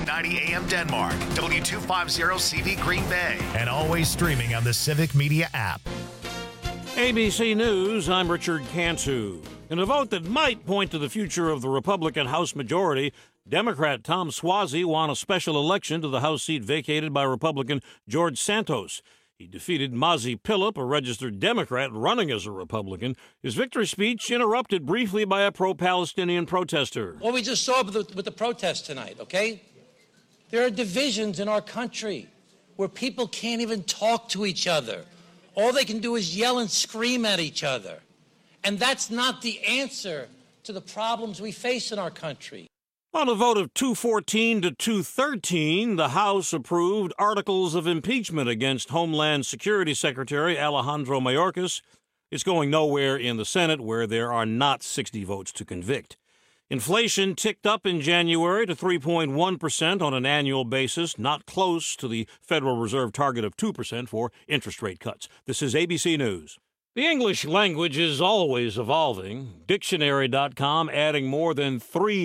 1490 AM Denmark, W250 CV Green Bay, and always streaming on the Civic Media app. ABC News, I'm Richard Cantu. In a vote that might point to the future of the Republican House majority, Democrat Tom Suozzi won a special election to the House seat vacated by Republican George Santos. He defeated Mazi Pilip, a registered Democrat running as a Republican. His victory speech interrupted briefly by a pro-Palestinian protester. What we just saw with the protest tonight, okay? There are divisions in our country where people can't even talk to each other. All they can do is yell and scream at each other. And that's not the answer to the problems we face in our country. On a vote of 214 to 213, the House approved articles of impeachment against Homeland Security Secretary Alejandro Mayorkas. It's going nowhere in the Senate, where there are not 60 votes to convict. Inflation ticked up in January to 3.1% on an annual basis, not close to the Federal Reserve target of 2% for interest rate cuts. This is ABC News. The English language is always evolving. Dictionary.com adding more than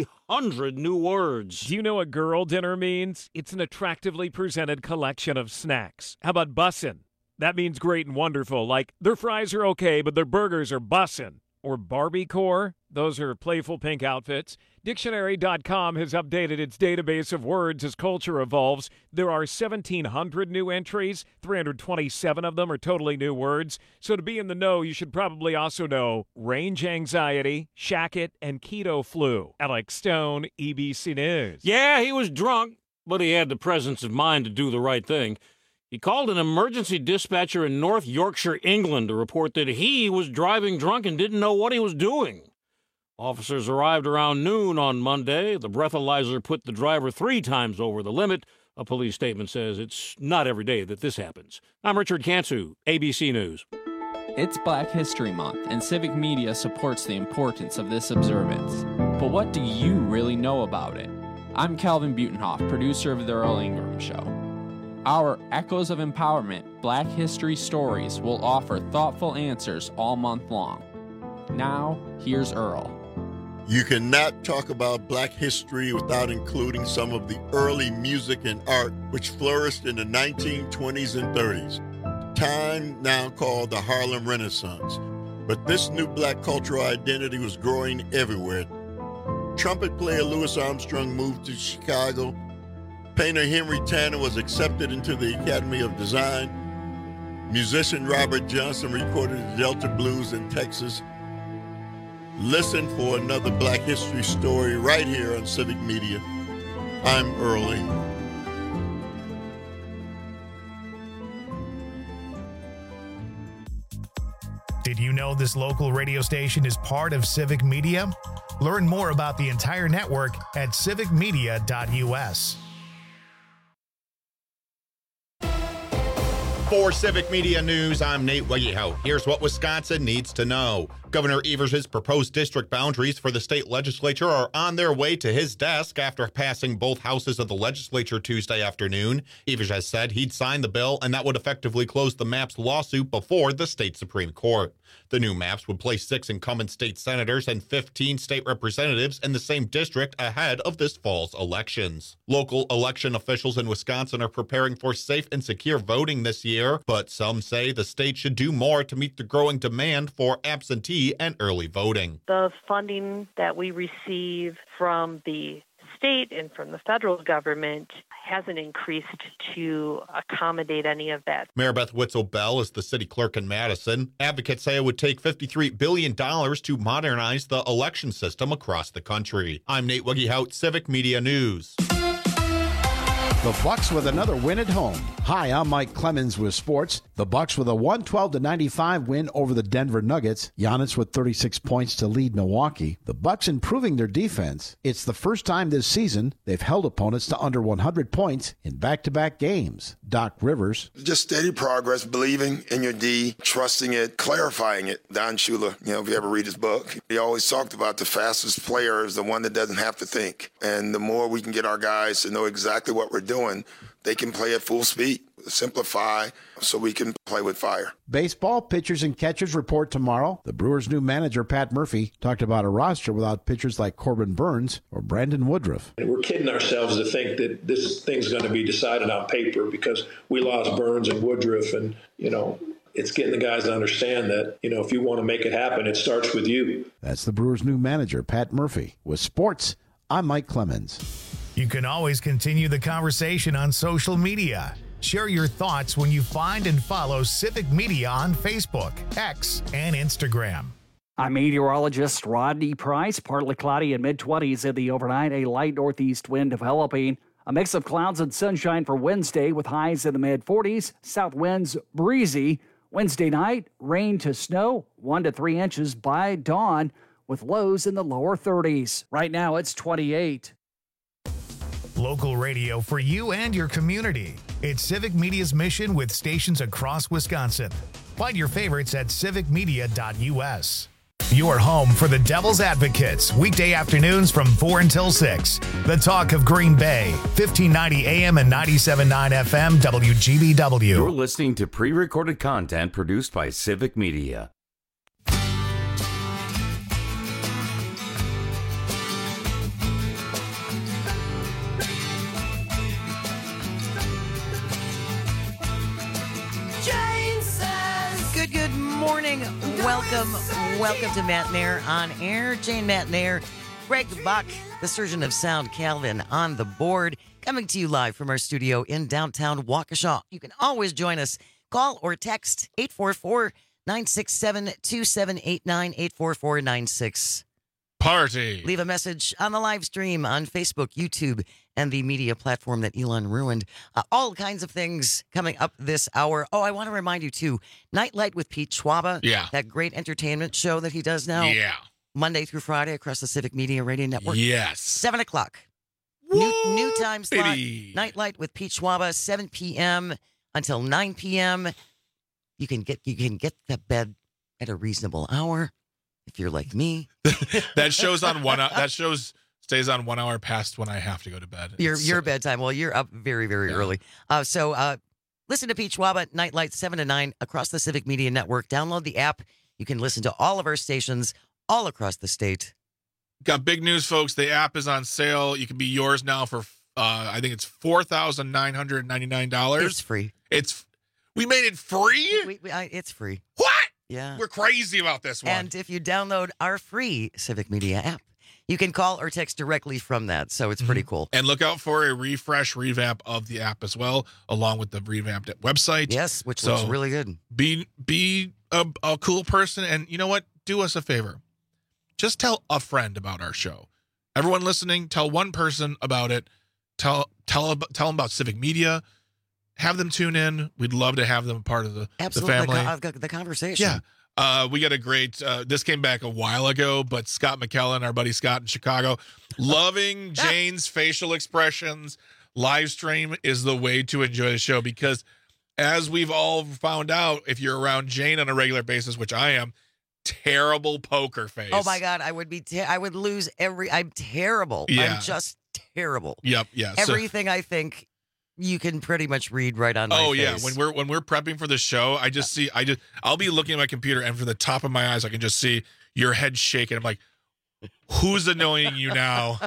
300 new words. Do you know what girl dinner means? It's an attractively presented collection of snacks. How about bussin'? That means great and wonderful, like their fries are okay, but their burgers are bussin'. Or Barbiecore? Those are playful pink outfits. Dictionary.com has updated its database of words as culture evolves. There are 1,700 new entries. 327 of them are totally new words. So to be in the know, you should probably also know range anxiety, shacket, and keto flu. Alex Stone, ABC News. Yeah, he was drunk, but he had the presence of mind to do the right thing. He called an emergency dispatcher in North Yorkshire, England, to report that he was driving drunk and didn't know what he was doing. Officers arrived around noon on Monday. The breathalyzer put the driver 3 times over the limit. A police statement says it's not every day that this happens. I'm Richard Cantu, ABC News. It's Black History Month, and Civic Media supports the importance of this observance. But what do you really know about it? I'm Calvin Butenhoff, producer of The Earl Ingram Show. Our Echoes of Empowerment Black History Stories will offer thoughtful answers all month long. Now, here's Earl. You cannot talk about Black history without including some of the early music and art which flourished in the 1920s and 30s, time now called the Harlem Renaissance. But this new Black cultural identity was growing everywhere. Trumpet player Louis Armstrong moved to Chicago. Painter Henry Tanner was accepted into the Academy of Design. Musician Robert Johnson recorded the Delta Blues in Texas. Listen for another Black history story right here on Civic Media. I'm Earl Ingram. Did you know this local radio station is part of Civic Media? Learn more about the entire network at civicmedia.us. For Civic Media News, I'm Nate Wegehout. Here's what Wisconsin needs to know. Governor Evers' proposed district boundaries for the state legislature are on their way to his desk after passing both houses of the legislature Tuesday afternoon. Evers has said he'd sign the bill, and that would effectively close the MAPS lawsuit before the state Supreme Court. The new maps would place 6 incumbent state senators and 15 state representatives in the same district ahead of this fall's elections. Local election officials in Wisconsin are preparing for safe and secure voting this year, but some say the state should do more to meet the growing demand for absentee and early voting. The funding that we receive from the state and from the federal government hasn't increased to accommodate any of that. Mayor Beth Witzel-Bell is the city clerk in Madison. Advocates say it would take $53 billion to modernize the election system across the country. I'm Nate Wegehout, Civic Media News. The Bucks with another win at home. Hi, I'm Mike Clemens with sports. The Bucks with a 112-95 win over the Denver Nuggets. Giannis with 36 points to lead Milwaukee. The Bucks improving their defense. It's the first time this season they've held opponents to under 100 points in back-to-back games. Doc Rivers. Just steady progress, believing in your D, trusting it, clarifying it. Don Shula, if you ever read his book, he always talked about the fastest player is the one that doesn't have to think. And the more we can get our guys to know exactly what we're doing, they can play at full speed. Simplify so we can play with fire. Baseball pitchers and catchers report tomorrow. The Brewers' new manager, Pat Murphy, talked about a roster without pitchers like Corbin Burns or Brandon Woodruff. And we're kidding ourselves to think that this thing's going to be decided on paper because we lost Burns and Woodruff. And, it's getting the guys to understand that, if you want to make it happen, it starts with you. That's the Brewers' new manager, Pat Murphy. With sports, I'm Mike Clemens. You can always continue the conversation on social media. Share your thoughts when you find and follow Civic Media on Facebook, X, and Instagram. I'm meteorologist Rodney Price. Partly cloudy and mid-20s in the overnight. A light northeast wind developing. A mix of clouds and sunshine for Wednesday with highs in the mid-40s. South winds breezy. Wednesday night, rain to snow, 1 to 3 inches by dawn with lows in the lower 30s. Right now, it's 28. Local radio for you and your community. It's Civic Media's mission with stations across Wisconsin. Find your favorites at civicmedia.us. Your home for the Devil's Advocates, weekday afternoons from 4 until 6. The talk of Green Bay, 1590 AM and 97.9 FM, WGBW. You're listening to pre-recorded content produced by Civic Media. Good morning. Welcome to Matt Nair on air. Jane Matt Nair, Greg Buck, the surgeon of sound, Calvin on the board, coming to you live from our studio in downtown Waukesha. You can always join us. Call or text 844-967-2789, 844-96. Party. Leave a message on the live stream on Facebook, YouTube, and the media platform that Elon ruined. All kinds of things coming up this hour. Oh, I want to remind you, too, Nightlight with Pete Schwaba. Yeah. That great entertainment show that he does now. Yeah. Monday through Friday across the Civic Media Radio Network. Yes. 7 o'clock. New time slot. Nightlight with Pete Schwaba, 7 p.m. until 9 p.m. You can get to bed at a reasonable hour. If you're like me, that show's on stays on 1 hour past when I have to go to bed. Your bedtime. Well, you're up very, very early. So listen to Pete Schwaba, Nightlight, 7 to 9 across the Civic Media Network. Download the app. You can listen to all of our stations all across the state. Got big news, folks. The app is on sale. You can be yours now for I think it's $4,999. It's free. We made it free. It's free. What? Yeah. We're crazy about this one. And if you download our free Civic Media app, you can call or text directly from that. So it's pretty cool. And look out for a revamp of the app as well, along with the revamped website. Yes, which looks really good. Be a cool person. And you know what? Do us a favor. Just tell a friend about our show. Everyone listening, tell one person about it. Tell them about Civic Media. Have them tune in. We'd love to have them a part of the family. The conversation. Yeah. We got a great, this came back a while ago, but Scott McKellen, our buddy Scott in Chicago, loving Jane's facial expressions. Live stream is the way to enjoy the show because as we've all found out, if you're around Jane on a regular basis, which I am, terrible poker face. Oh my God. I would lose I'm terrible. Yeah. I'm just terrible. Yep. Yeah. Everything I think you can pretty much read right on my face. Oh yeah, when we're prepping for the show, I'll be looking at my computer and from the top of my eyes I can just see your head shaking. I'm like, who's annoying you now?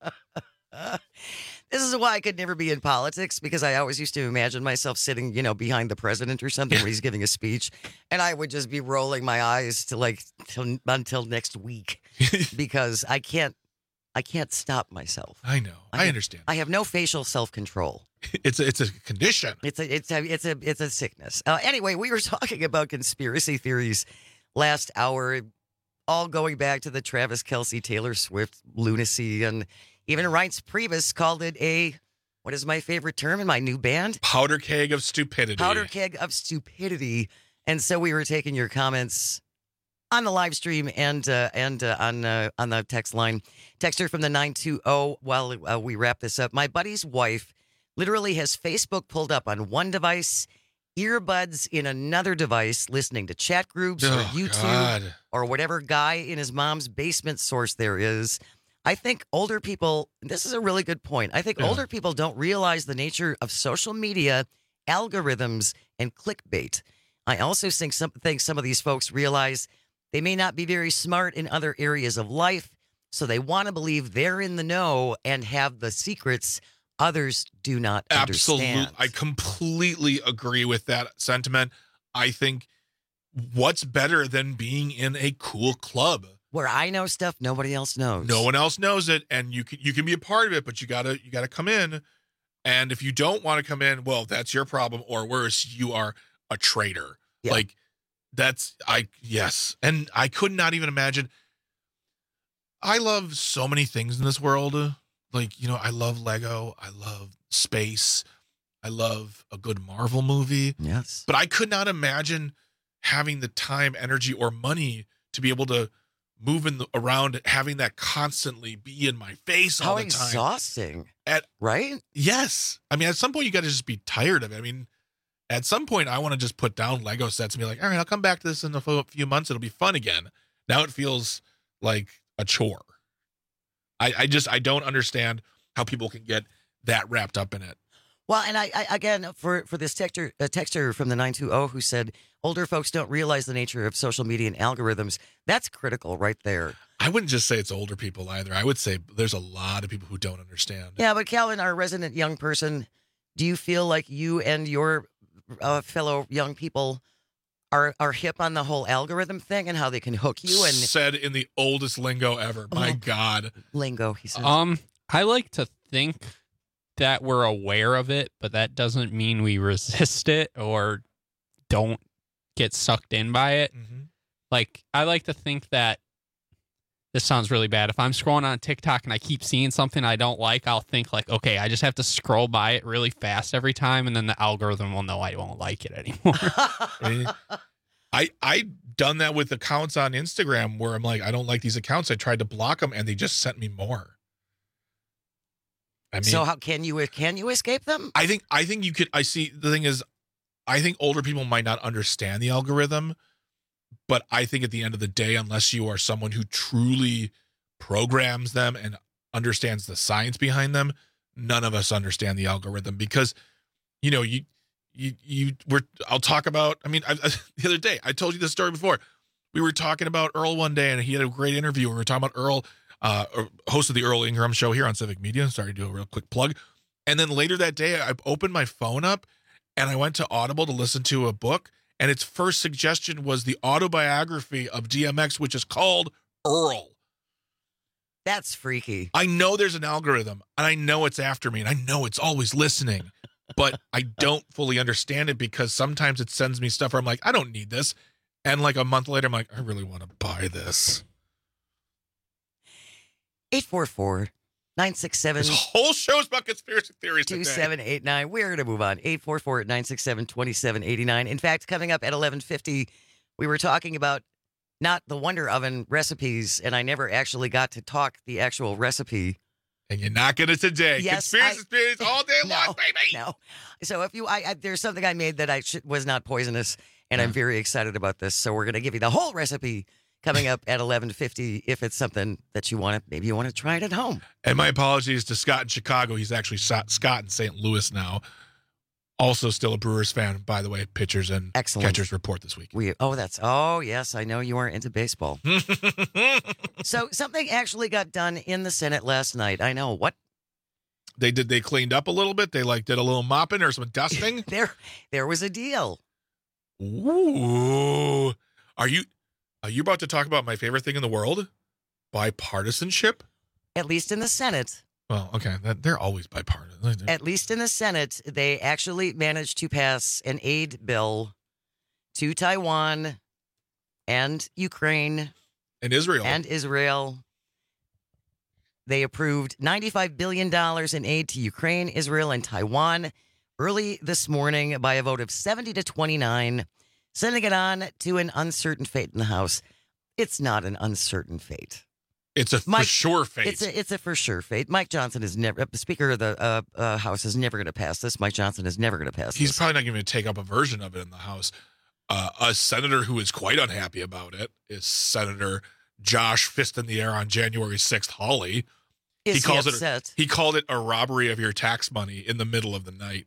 This is why I could never be in politics because I always used to imagine myself sitting, behind the president or something when he's giving a speech, and I would just be rolling my eyes until next week because I can't stop myself. I know. I understand. I have no facial self-control. It's a condition. It's a sickness. Anyway, we were talking about conspiracy theories last hour, all going back to the Travis Kelce, Taylor Swift lunacy, and even Reince Priebus called it what is my favorite term in my new band? Powder keg of stupidity. Powder keg of stupidity. And so we were taking your comments on the live stream and on the text line. Texter from the 920 while we wrap this up. My buddy's wife literally has Facebook pulled up on one device, earbuds in another device, listening to chat groups or YouTube or whatever guy in his mom's basement source there is. I think older people, this is a really good point. I think older people don't realize the nature of social media, algorithms, and clickbait. I also think some of these folks realize they may not be very smart in other areas of life, so they want to believe they're in the know and have the secrets others do not understand. Absolutely. I completely agree with that sentiment. I think what's better than being in a cool club? Where I know stuff nobody else knows. No one else knows it, and you can be a part of it, but you gotta come in. And if you don't want to come in, well, that's your problem, or worse, you are a traitor. Yeah. Like yes. And I could not even imagine. I love so many things in this world. Like, I love Lego. I love space. I love a good Marvel movie. Yes. But I could not imagine having the time, energy, or money to be able to move around, having that constantly be in my face all the time. How exhausting. Right? Yes. I mean, at some point, you got to just be tired of it. I mean, at some point, I want to just put down Lego sets and be like, all right, I'll come back to this in a few months. It'll be fun again. Now it feels like a chore. I don't understand how people can get that wrapped up in it. Well, and I again, for this texter from the 920 who said older folks don't realize the nature of social media and algorithms, that's critical right there. I wouldn't just say it's older people either. I would say there's a lot of people who don't understand. Yeah, but Calvin, our resident young person, do you feel like you and your fellow young people are hip on the whole algorithm thing and how they can hook you? And said in the oldest lingo ever. My God. Lingo, he says. I like to think that we're aware of it, but that doesn't mean we resist it or don't get sucked in by it. Mm-hmm. Like, I like to think that this sounds really bad. If I'm scrolling on TikTok and I keep seeing something I don't like, I'll think like, okay, I just have to scroll by it really fast every time, and then the algorithm will know I won't like it anymore. I done that with accounts on Instagram where I'm like, I don't like these accounts. I tried to block them, and they just sent me more. I mean, so how can you escape them? I think you could. I see. The thing is, I think older people might not understand the algorithm, but I think at the end of the day, unless you are someone who truly programs them and understands the science behind them, none of us understand the algorithm because, I'll talk about. I mean, the other day I told you this story before. We were talking about Earl one day, and he had a great interview. We were talking about Earl. Host of the Earl Ingram Show here on Civic Media. Sorry to do a real quick plug. And then later that day, I opened my phone up and I went to Audible to listen to a book. And its first suggestion was the autobiography of DMX, which is called Earl. That's freaky. I know there's an algorithm, and I know it's after me, and I know it's always listening, but I don't fully understand it because sometimes it sends me stuff where I'm like, I don't need this. And like a month later, I'm like, I really want to buy this. 844-967. This whole show's about conspiracy theories today. 2789. We're going to move on. 844-967-2789. In fact, coming up at 11:50, we were talking about not the Wonder Oven recipes, and I never actually got to talk the actual recipe. And you're not going to today. Yes, conspiracy theories all day long, baby. No. So if there's something I made that was not poisonous, and I'm very excited about this. So we're going to give you the whole recipe coming up at 11:50 if it's something that you want to, maybe you want to try it at home. And my apologies to Scott in Chicago. He's actually Scott in St. Louis now. Also still a Brewers fan, by the way. Pitchers and catchers report this week. Yes, I know you aren't into baseball. So something actually got done in the Senate last night. I know. What? They cleaned up a little bit. They did a little mopping or some dusting. There was a deal. Ooh. Are you about to talk about my favorite thing in the world? Bipartisanship? At least in the Senate. Well, okay. They're always bipartisan. At least in the Senate, they actually managed to pass an aid bill to Taiwan and Ukraine. And Israel. They approved $95 billion in aid to Ukraine, Israel, and Taiwan early this morning by a vote of 70-29. Sending it on to an uncertain fate in the House. It's not an uncertain fate. It's a for sure fate. It's a for sure fate. Mike Johnson is never, the Speaker of the House is never going to pass this. Mike Johnson is never going to pass this. He's probably not going to take up a version of it in the House. A senator who is quite unhappy about it is Senator Josh Fist in the Air on January 6th, Hawley. He called it a robbery of your tax money in the middle of the night.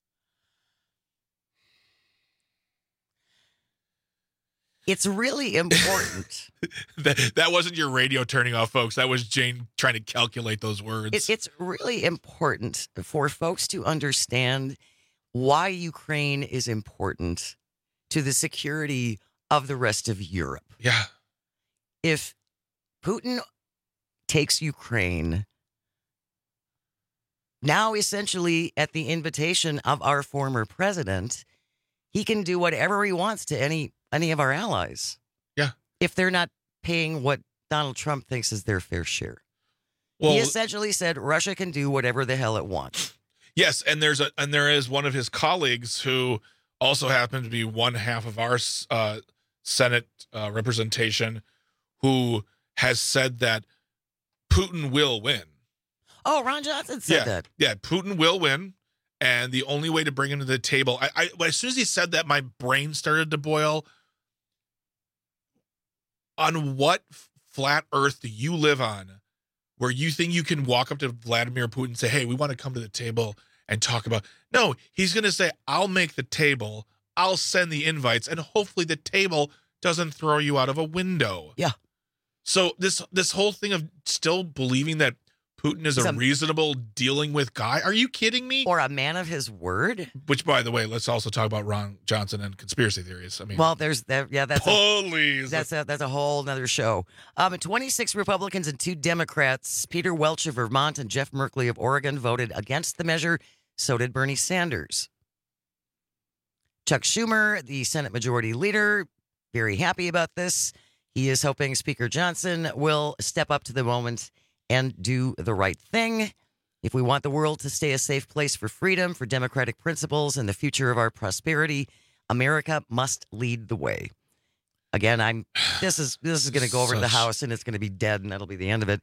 It's really important. that wasn't your radio turning off, folks. That was Jane trying to calculate those words. It's really important for folks to understand why Ukraine is important to the security of the rest of Europe. Yeah. If Putin takes Ukraine, now essentially at the invitation of our former president, he can do whatever he wants to any of our allies. Yeah. If they're not paying what Donald Trump thinks is their fair share. Well, he essentially said Russia can do whatever the hell it wants. Yes, and there is one of his colleagues who also happened to be one half of our Senate representation who has said that Putin will win. Oh, Ron Johnson said that. Yeah, Putin will win. And the only way to bring him to the table, as soon as he said that, my brain started to boil. On what flat earth do you live on where you think you can walk up to Vladimir Putin and say, hey, we want to come to the table and talk about... No, he's going to say, I'll make the table, I'll send the invites, and hopefully the table doesn't throw you out of a window. Yeah. So this whole thing of still believing that Putin is a reasonable dealing with guy. Are you kidding me? Or a man of his word? Which, by the way, let's also talk about Ron Johnson and conspiracy theories. I mean, well, there's that. Yeah, that's please. That's a whole nother show. 26 Republicans and 2 Democrats, Peter Welch of Vermont and Jeff Merkley of Oregon, voted against the measure. So did Bernie Sanders. Chuck Schumer, the Senate Majority Leader, very happy about this. He is hoping Speaker Johnson will step up to the moment and do the right thing. If we want the world to stay a safe place for freedom, for democratic principles, and the future of our prosperity, America must lead the way. Again, this is going to go over to the House, and it's going to be dead, and that'll be the end of it.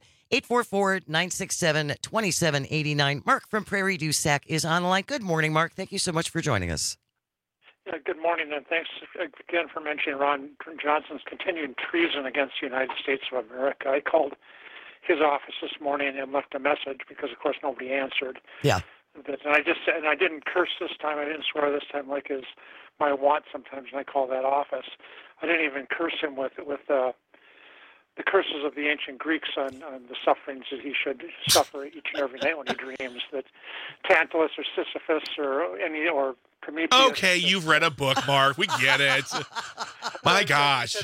844-967-2789. Mark from Prairie du Sac is on the line. Good morning, Mark. Thank you so much for joining us. Yeah, good morning, and thanks again for mentioning Ron Johnson's continued treason against the United States of America. I called his office this morning and left a message because, of course, nobody answered. Yeah. And I didn't curse this time. I didn't swear this time, like is my want sometimes when I call that office. I didn't even curse him with the curses of the ancient Greeks on the sufferings that he should suffer each and every night when he dreams. That Tantalus or Sisyphus or Prometheus. Okay, you've read a book, Mark. We get it. My gosh.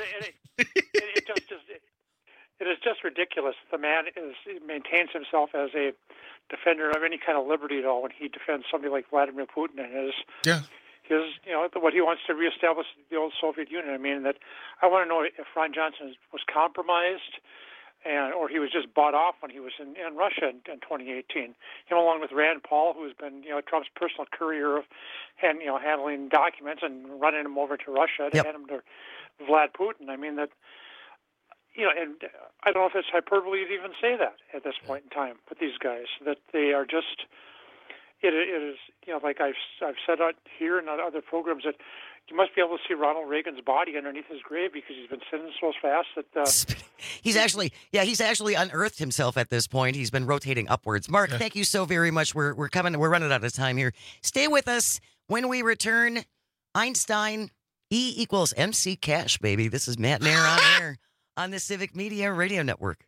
It is just ridiculous. The man maintains himself as a defender of any kind of liberty at all when he defends somebody like Vladimir Putin and his what he wants to reestablish the old Soviet Union. I mean, that I want to know if Ron Johnson was compromised or he was just bought off when he was in Russia in 2018. Him along with Rand Paul, who's been Trump's personal courier of handling documents and running him over to Russia to hand him to Vlad Putin. I mean that. And I don't know if it's hyperbole to even say that at this point in time, but these guys, that they are just, it is, like I've said out here and on other programs, that you must be able to see Ronald Reagan's body underneath his grave because he's been sinning so fast that... he's actually unearthed himself at this point. He's been rotating upwards. Mark, thank you so very much. We're running out of time here. Stay with us. When we return, Einstein, E equals MC Cash, baby. This is Matt Nair on air on the Civic Media Radio Network.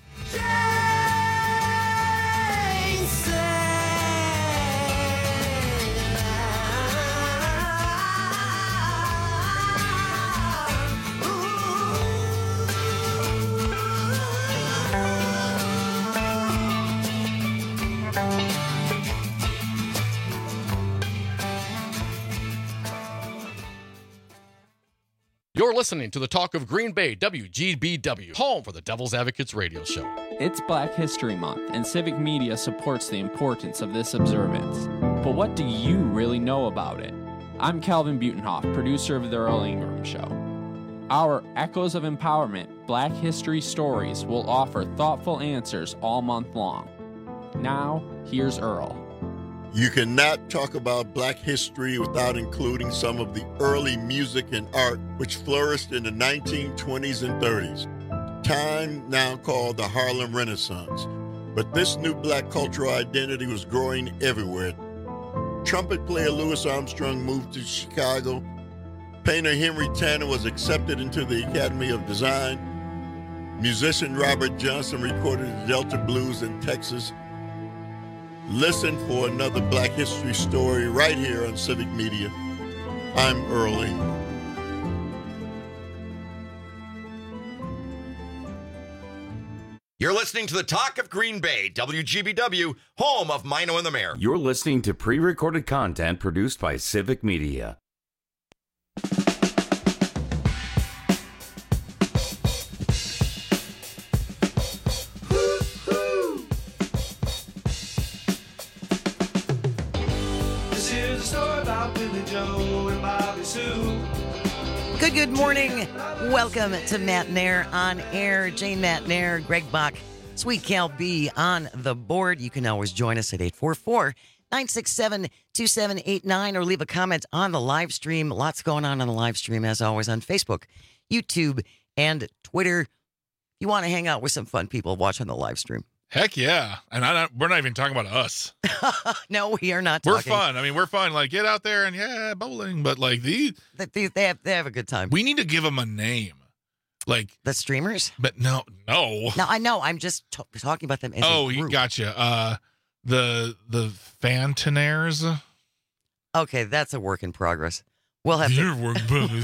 You're listening to the Talk of Green Bay, WGBW, home for the Devil's Advocates radio show. It's Black History Month, and Civic Media supports the importance of this observance. But what do you really know about it? I'm Calvin Butenhoff, producer of The Earl Ingram Show. Our Echoes of Empowerment Black History Stories will offer thoughtful answers all month long. Now, here's Earl. You cannot talk about Black history without including some of the early music and art which flourished in the 1920s and 30s, time now called the Harlem Renaissance. But this new black cultural identity was growing everywhere. Trumpet player Louis Armstrong moved to Chicago. Painter Henry Tanner was accepted into the Academy of Design. Musician Robert Johnson recorded the Delta Blues in Texas. Listen for another Black History story right here on Civic Media. I'm Earl Ingram. You're listening to the Talk of Green Bay, WGBW, home of Mino and the Mayor. You're listening to pre-recorded content produced by Civic Media. This is a story about Billy Joe and Bobby Sue. Good morning. Welcome to Matt Nair on air. Jane Matt Nair, Greg Bach, Sweet Cal B on the board. You can always join us at 844-967-2789 or leave a comment on the live stream. Lots going on the live stream, as always, on Facebook, YouTube, and Twitter. You want to hang out with some fun people watching the live stream. Heck yeah. And we're not even talking about us. No, we are not talking. We're fun. I mean, we're fun. Like, get out there and, yeah, bowling. But, like, they have a good time. We need to give them a name. Like the streamers? But no. No, I know. I'm just talking about them as a group. Gotcha. The Fantonaires. Okay, that's a work in progress. We'll have to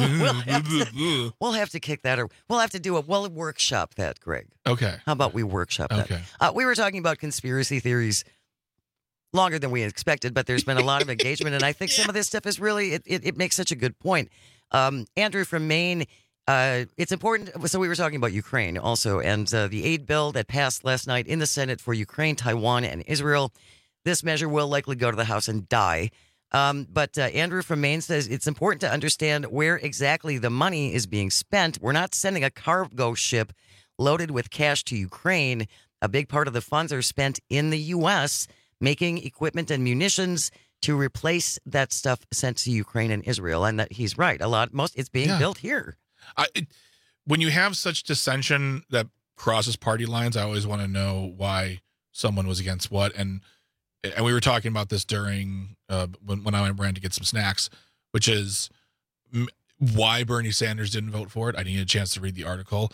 kick that, or we'll have to workshop that, Greg. Okay. How about we workshop that? Okay. We were talking about conspiracy theories longer than we expected, but there's been a lot of engagement, and I think some of this stuff is really, it makes such a good point. Andrew from Maine, it's important. So we were talking about Ukraine also, and the aid bill that passed last night in the Senate for Ukraine, Taiwan, and Israel. This measure will likely go to the House and die. But Andrew from Maine says it's important to understand where exactly the money is being spent. We're not sending a cargo ship loaded with cash to Ukraine. A big part of the funds are spent in the U.S., making equipment and munitions to replace that stuff sent to Ukraine and Israel. And that he's right. It's being built here. When you have such dissension that crosses party lines, I always want to know why someone was against what. And we were talking about this during when I ran to get some snacks, which is why Bernie Sanders didn't vote for it. I didn't get a chance to read the article.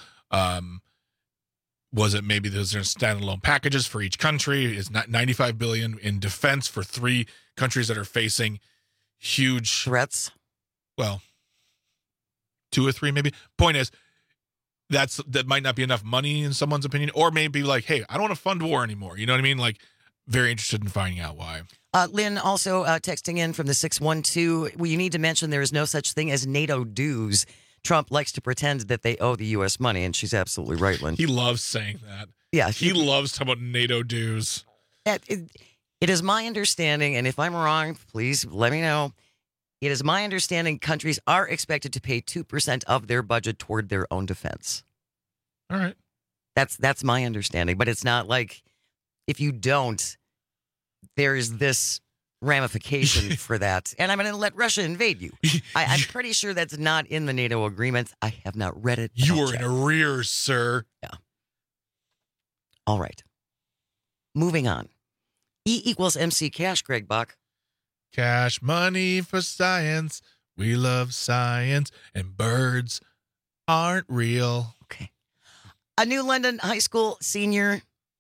Was it maybe there's standalone packages for each country? Is not $95 billion in defense for 3 countries that are facing huge threats? Well, 2 or 3 maybe. Point is, that might not be enough money in someone's opinion, or maybe like, hey, I don't want to fund war anymore. You know what I mean? Like, very interested in finding out why. Lynn also texting in from the 612. Well, you need to mention there is no such thing as NATO dues. Trump likes to pretend that they owe the U.S. money, and she's absolutely right, Lynn. He loves saying that. Yeah. He loves talking about NATO dues. It is my understanding, and if I'm wrong, please let me know. It is my understanding countries are expected to pay 2% of their budget toward their own defense. All right. That's my understanding, but it's not like if you don't, there's this ramification for that. And I'm going to let Russia invade you. I'm pretty sure that's not in the NATO agreements. I have not read it. You are in arrears, sir. Yeah. All right. Moving on. E equals MC Cash, Greg Bach. Cash money for science. We love science, and birds aren't real. Okay. A New London high school senior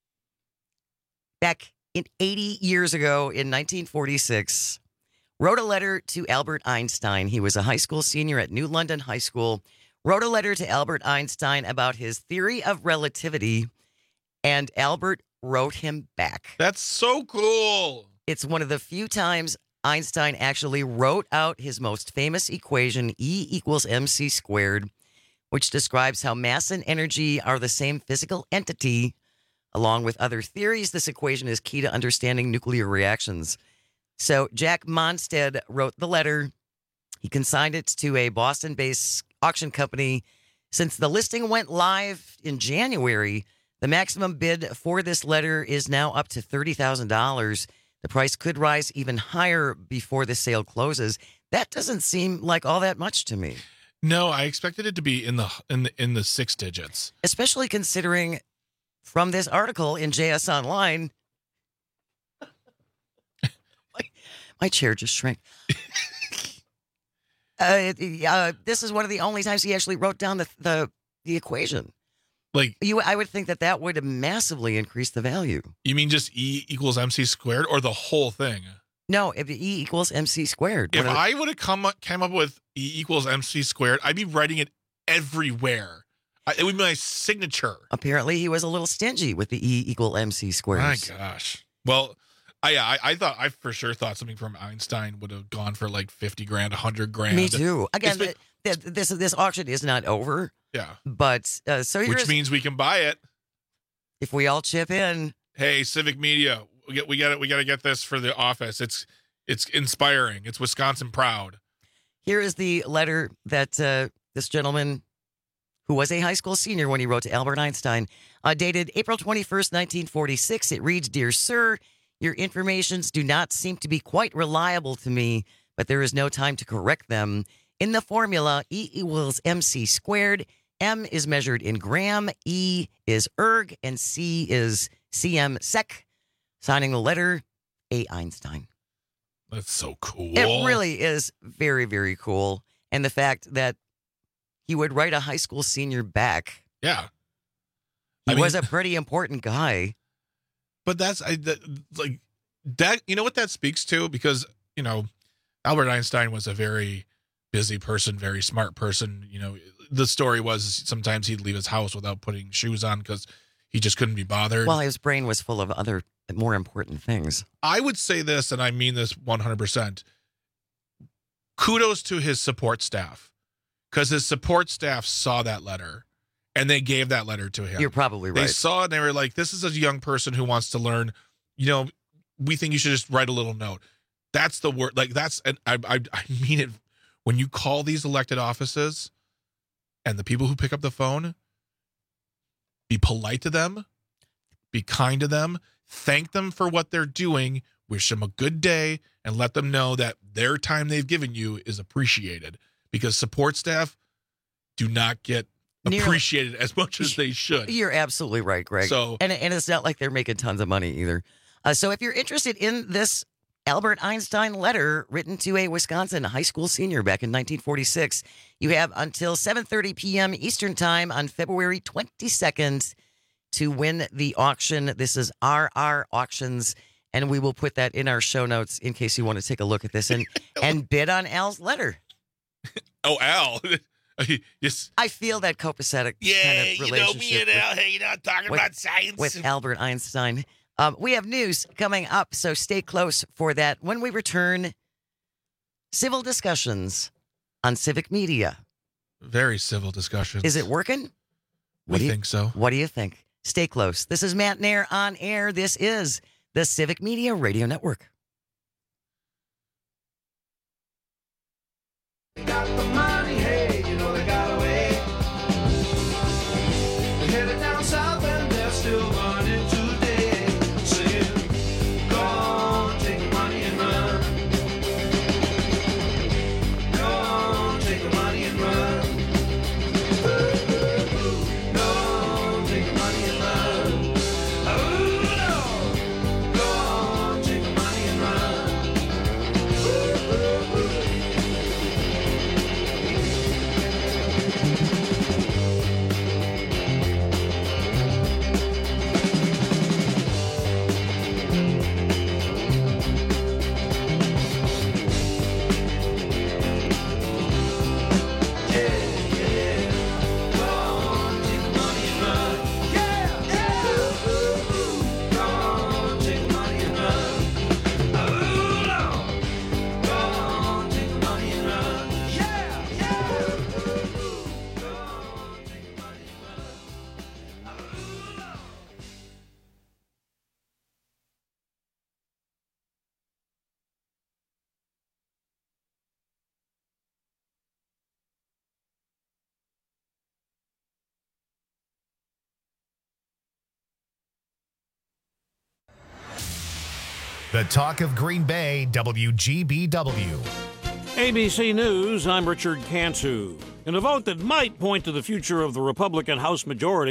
back in 80 years ago in 1946 wrote a letter to Albert Einstein. He was a high school senior at New London High School, wrote a letter to Albert Einstein about his theory of relativity, and Albert wrote him back. That's so cool. It's one of the few times Einstein actually wrote out his most famous equation, E equals mc squared, which describes how mass and energy are the same physical entity. Along with other theories, this equation is key to understanding nuclear reactions. So Jack Monstead wrote the letter. He consigned it to a Boston-based auction company. Since the listing went live in January, the maximum bid for this letter is now up to $30,000. The price could rise even higher before the sale closes. That doesn't seem like all that much to me. No, I expected it to be in the 6 digits. Especially considering from this article in JS Online. My chair just shrank. This is one of the only times he actually wrote down the equation. Like I would think that would massively increase the value. You mean just E equals MC squared or the whole thing? No, if E equals MC squared. If I would have came up with E equals MC squared, I'd be writing it everywhere. It would be my signature. Apparently, he was a little stingy with the E equal MC squares. My gosh. Well, I for sure thought something from Einstein would have gone for like 50 grand, 100 grand. Me too. Again, this auction is not over. Yeah. But which means we can buy it if we all chip in. Hey, Civic Media, we got to get this for the office. It's inspiring. It's Wisconsin proud. Here is the letter that this gentleman, who was a high school senior when he wrote to Albert Einstein, dated April 21st, 1946. It reads, "Dear Sir, your informations do not seem to be quite reliable to me, but there is no time to correct them. In the formula, E equals MC squared. M is measured in gram, E is erg, and C is cm sec. Signing the letter, A. Einstein." That's so cool. It really is very, very cool. And the fact that he would write a high school senior back. Yeah. He was a pretty important guy. But like that, you know what that speaks to? Because, Albert Einstein was a very busy person, very smart person. The story was sometimes he'd leave his house without putting shoes on because he just couldn't be bothered. Well, his brain was full of other more important things. I would say this, and I mean this 100%. Kudos to his support staff, because his support staff saw that letter and they gave that letter to him. You're probably right. They saw it and they were like, this is a young person who wants to learn. We think you should just write a little note. That's the word. Like and I mean it. When you call these elected offices and the people who pick up the phone, be polite to them, be kind to them, thank them for what they're doing, wish them a good day, and let them know that their time they've given you is appreciated, because support staff do not get appreciated as much as they should. You're absolutely right, Greg. So, and it's not like they're making tons of money either. So if you're interested in this Albert Einstein letter written to a Wisconsin high school senior back in 1946, you have until 7:30 p.m. Eastern Time on February 22nd to win the auction. This is RR Auctions, and we will put that in our show notes in case you want to take a look at this and bid on Al's letter. Oh, Al. Yes. I feel that copacetic kind of relationship. Me and Al hanging out talking about science. With Albert Einstein. We have news coming up, so stay close for that. When we return, civil discussions on Civic Media. Very civil discussions. Is it working? We think so. What do you think? Stay close. This is Matt Nair on air. This is the Civic Media Radio Network. Got the money, hey, they got away. They're headed down south and they're still running today. Saying, go on, take the money and run. Go on, take the money and run. Go on, take the money and run. Oh, no. Go on, take the money and run. The Talk of Green Bay, WGBW. ABC News, I'm Richard Cantu. In a vote that might point to the future of the Republican House majority,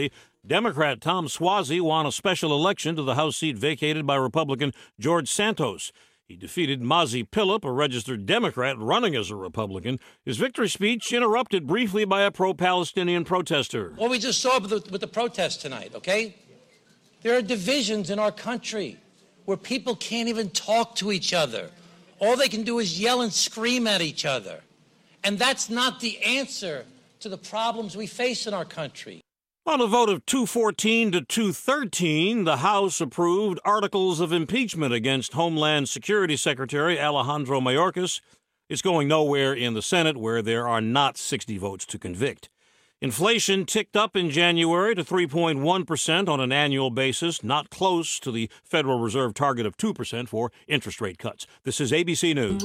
Democrat Tom Suozzi won a special election to the House seat vacated by Republican George Santos. He defeated Mazi Pilip, a registered Democrat running as a Republican. His victory speech interrupted briefly by a pro-Palestinian protester. What we just saw with the protest tonight, okay? There are divisions in our country where people can't even talk to each other. All they can do is yell and scream at each other. And that's not the answer to the problems we face in our country. On a vote of 214 to 213, the House approved articles of impeachment against Homeland Security Secretary Alejandro Mayorkas. It's going nowhere in the Senate, where there are not 60 votes to convict. Inflation ticked up in January to 3.1% on an annual basis, not close to the Federal Reserve target of 2% for interest rate cuts. This is ABC News.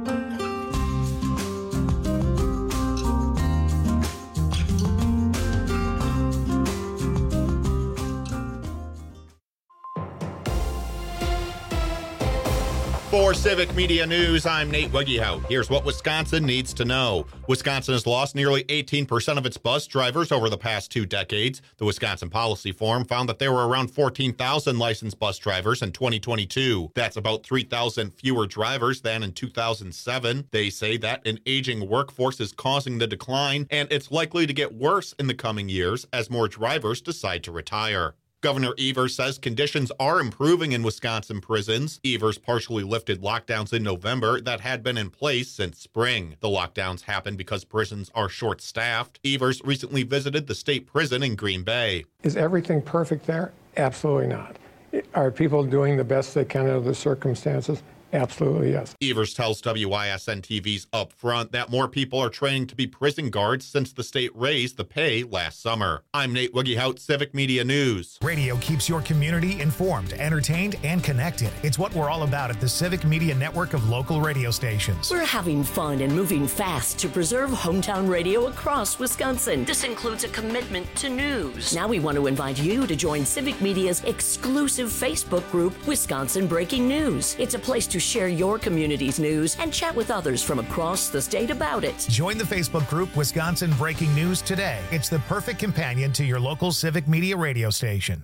For Civic Media News, I'm Nate Wiggyhout. Here's what Wisconsin needs to know. Wisconsin has lost nearly 18% of its bus drivers over the past 2 decades. The Wisconsin Policy Forum found that there were around 14,000 licensed bus drivers in 2022. That's about 3,000 fewer drivers than in 2007. They say that an aging workforce is causing the decline, and it's likely to get worse in the coming years as more drivers decide to retire. Governor Evers says conditions are improving in Wisconsin prisons. Evers partially lifted lockdowns in November that had been in place since spring. The lockdowns happened because prisons are short-staffed. Evers recently visited the state prison in Green Bay. Is everything perfect there? Absolutely not. Are people doing the best they can under the circumstances? Absolutely, yes. Evers tells WISN-TV's Upfront that more people are training to be prison guards since the state raised the pay last summer. I'm Nate Wiggyhout, Civic Media News. Radio keeps your community informed, entertained, and connected. It's what we're all about at the Civic Media network of local radio stations. We're having fun and moving fast to preserve hometown radio across Wisconsin. This includes a commitment to news. Now we want to invite you to join Civic Media's exclusive Facebook group, Wisconsin Breaking News. It's a place to share your community's news and chat with others from across the state about it. Join the Facebook group Wisconsin Breaking News today. It's the perfect companion to your local Civic Media radio station.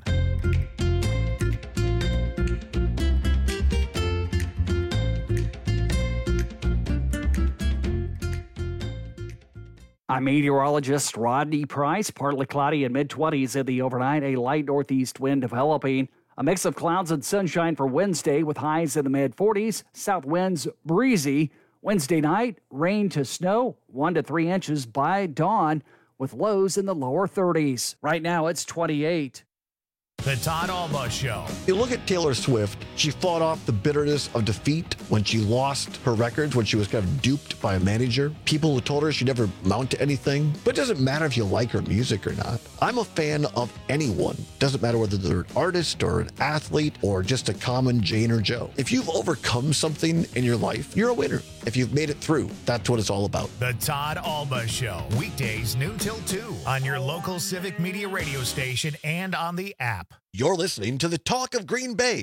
I'm meteorologist Rodney Price. Partly cloudy and mid-20s in the overnight. A light northeast wind developing. A mix of clouds and sunshine for Wednesday with highs in the mid-40s. South winds breezy. Wednesday night, rain to snow, 1 to 3 inches by dawn with lows in the lower 30s. Right now, it's 28. The Todd Alba Show. You look at Taylor Swift, she fought off the bitterness of defeat when she lost her records, when she was kind of duped by a manager. People who told her she'd never amount to anything. But it doesn't matter if you like her music or not. I'm a fan of anyone. Doesn't matter whether they're an artist or an athlete or just a common Jane or Joe. If you've overcome something in your life, you're a winner. If you've made it through, that's what it's all about. The Todd Alba Show. Weekdays noon till 2 on your local Civic Media radio station and on the app. You're listening to the Talk of Green Bay,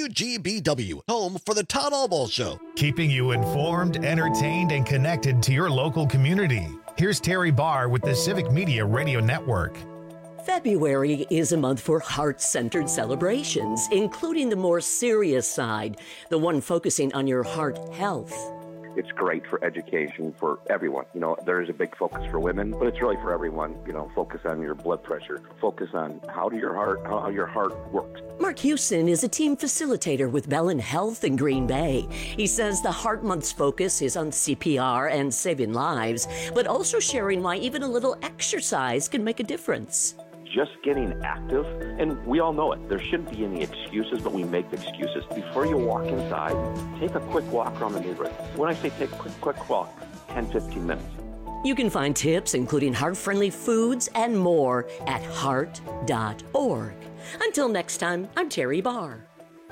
WGBW, home for the Todd Alba Show. Keeping you informed, entertained, and connected to your local community. Here's Terry Barr with the Civic Media Radio Network. February is a month for heart-centered celebrations, including the more serious side, the one focusing on your heart health. It's great for education for everyone. You know, there is a big focus for women, but it's really for everyone. You know, focus on your blood pressure. Focus on how your heart works. Mark Houston is a team facilitator with Bellin Health in Green Bay. He says the Heart Month's focus is on CPR and saving lives, but also sharing why even a little exercise can make a difference. Just getting active, and we all know it. There shouldn't be any excuses, but we make excuses. Before you walk inside, take a quick walk around the neighborhood. When I say take a quick walk, 10, 15 minutes. You can find tips, including heart-friendly foods and more, at heart.org. Until next time, I'm Terry Barr.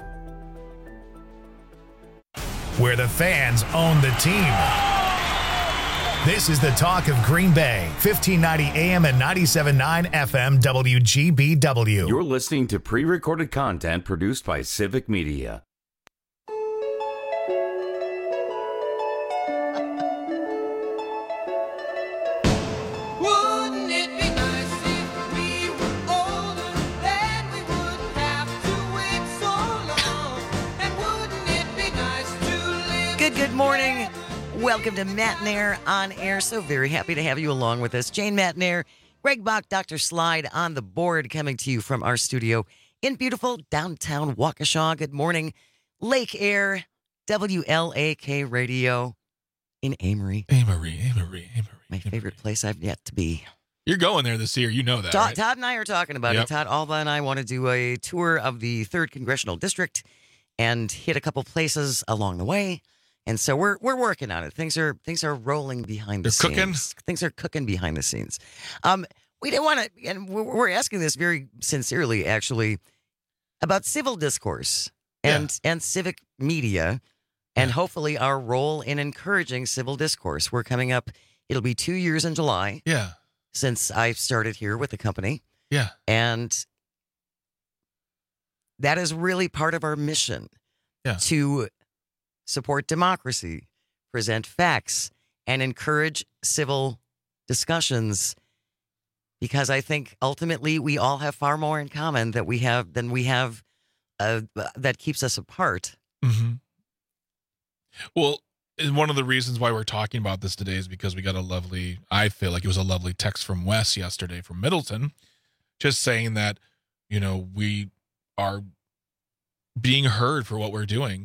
Where the fans own the team. This is the Talk of Green Bay, 1590 AM and 97.9 FM WGBW. You're listening to pre-recorded content produced by Civic Media. Wouldn't it be nice if we were older? Good morning. Welcome to Matt and Air on Air. So very happy to have you along with us. Jane, Matt and Air, Greg Bach, Dr. Slide on the board, coming to you from our studio in beautiful downtown Waukesha. Good morning. Lake Air, WLAK Radio in Amory. Amory. My favorite place I've yet to be. You're going there this year. You know that, right? Todd and I are talking about it. Todd Alba and I want to do a tour of the 3rd Congressional District and hit a couple places along the way. And so we're working on it. Things are rolling behind the scenes. Cooking? Things are cooking behind the scenes. We didn't want to, and we're asking this very sincerely, actually, about civil discourse and civic media, and hopefully our role in encouraging civil discourse. We're coming up. It'll be 2 years in July. Yeah. Since I started here with the company. Yeah. And that is really part of our mission. Yeah. To support democracy, present facts, and encourage civil discussions, because I think ultimately we all have far more in common than we have that keeps us apart. Mm-hmm. Well, and one of the reasons why we're talking about this today is because we got I feel like it was a lovely text from Wes yesterday from Middleton, just saying that, we are being heard for what we're doing.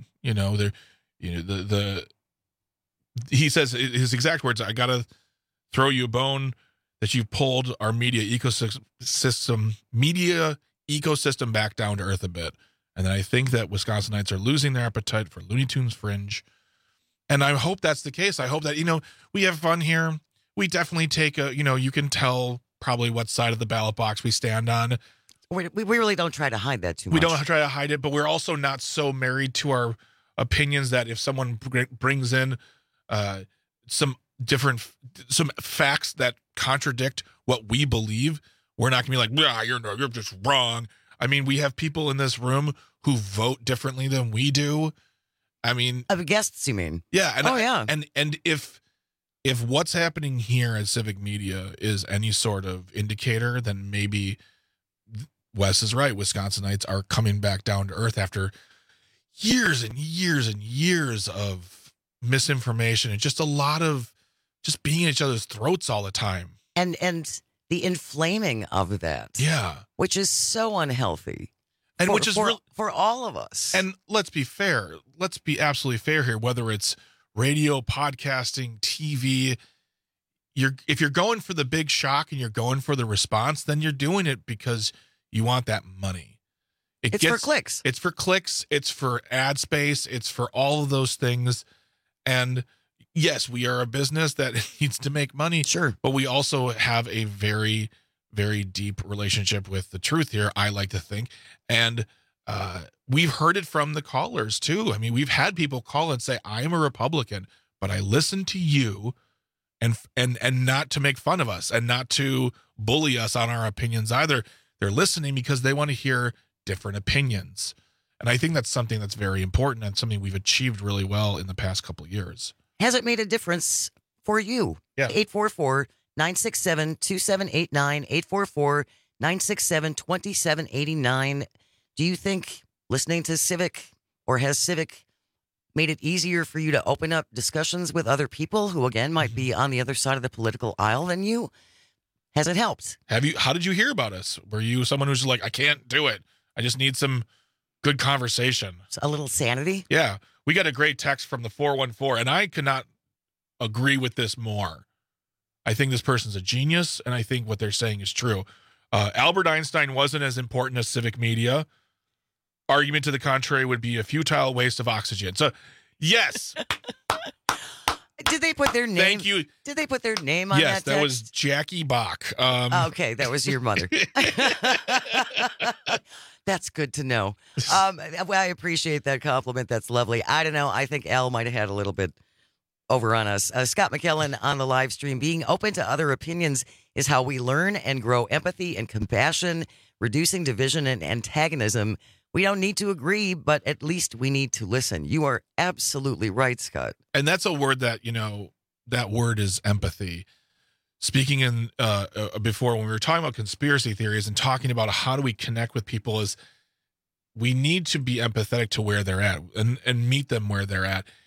He says his exact words, I got to throw you a bone that you've pulled our media ecosystem back down to earth a bit. And then I think that Wisconsinites are losing their appetite for Looney Tunes Fringe. And I hope that's the case. I hope that, we have fun here. We definitely take you can tell probably what side of the ballot box we stand on. We really don't try to hide that too much. We don't try to hide it, but we're also not so married to our opinions that if someone brings in some facts that contradict what we believe, we're not going to be like, you're just wrong. I mean, we have people in this room who vote differently than we do. I mean, of guests, you mean? Yeah. And And if what's happening here at Civic Media is any sort of indicator, then maybe Wes is right. Wisconsinites are coming back down to earth after years and years and years of misinformation and just a lot of just being in each other's throats all the time. And the inflaming of that. Yeah. Which is so unhealthy. And which is for all of us. And let's be fair. Let's be absolutely fair here. Whether it's radio, podcasting, TV, if you're going for the big shock and you're going for the response, then you're doing it because you want that money. It's for clicks. It's for clicks. It's for ad space. It's for all of those things. And yes, we are a business that needs to make money. Sure. But we also have a very, very deep relationship with the truth here, I like to think. And we've heard it from the callers too. I mean, we've had people call and say, I am a Republican, but I listen to you and not to make fun of us and not to bully us on our opinions either. They're listening because they want to hear different opinions. And I think that's something that's very important and something we've achieved really well in the past couple of years. Has it made a difference for you? Yeah. 844-967-2789, 844-967-2789. Do you think listening to Civic, or has Civic made it easier for you to open up discussions with other people who, again, might be on the other side of the political aisle than you? Has it helped? How did you hear about us? Were you someone who's like, I can't do it, I just need some good conversation? A little sanity? Yeah. We got a great text from the 414, and I could not agree with this more. I think this person's a genius, and I think what they're saying is true. Albert Einstein wasn't as important as Civic Media. Argument to the contrary would be a futile waste of oxygen. So, yes. Did they put their name? Thank you. Did they put their name on that text? Yes, that was Jackie Bach. Okay, that was your mother. That's good to know. Well, I appreciate that compliment. That's lovely. I don't know. I think Al might have had a little bit over on us. Scott McKellen on the live stream. Being open to other opinions is how we learn and grow empathy and compassion, reducing division and antagonism. We don't need to agree, but at least we need to listen. You are absolutely right, Scott. And that's a word that, that word is empathy. Speaking in before, when we were talking about conspiracy theories and talking about how do we connect with people, is we need to be empathetic to where they're at and meet them where they're at.